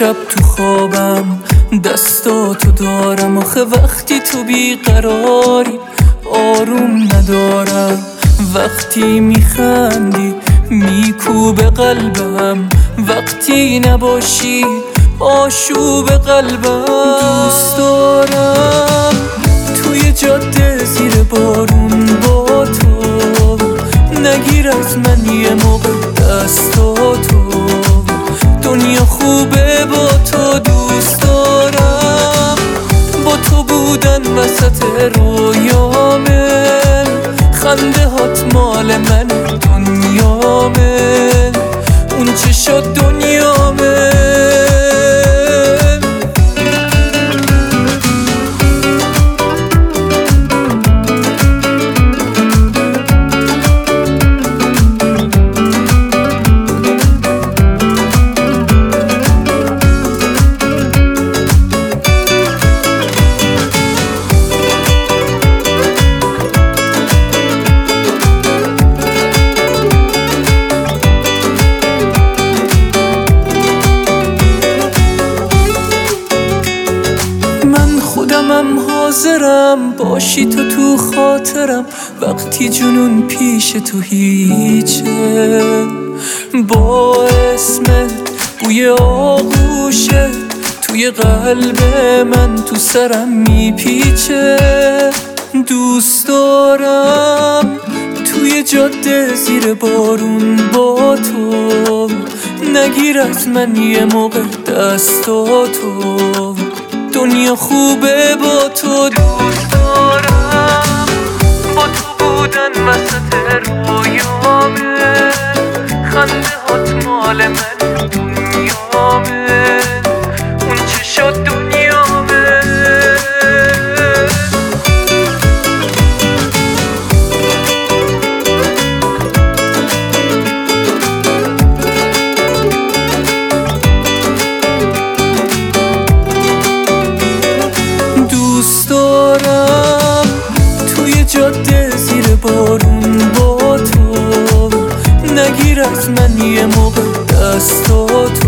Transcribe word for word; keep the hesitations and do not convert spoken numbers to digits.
شب تو خوابم دستاتو دارم، آخه وقتی تو بیقراری آروم ندارم. وقتی میخندی میکوبه قلبم، وقتی نباشی آشوب قلبم. دوست دارم توی جاده زیر بارون با تو، نگیر از من یه موقع دستاتو، دنیا خوبه با تو. دوست دارم با تو بودن وسط رویامه، خنده هات مال من دنیامه، اون چه شد دنیامه. خودمم حاضرم باشی تو تو خاطرم، وقتی جنون پیش تو هیچه. با اسمت بوی آغوشت توی قلب من تو سرم میپیچه. دوست دارم توی جاده زیر بارون با تو، نگیر از من یه موقع دستاتو، دنیا خوبه با تو. دوست دارم با تو بودن وسط رویامه، خنده هات مال من دنیامه، اون چه شد دنیامه. دوست دارم توی جاده زیر بارون با تو، نگیر از من یه موقع دستاتو،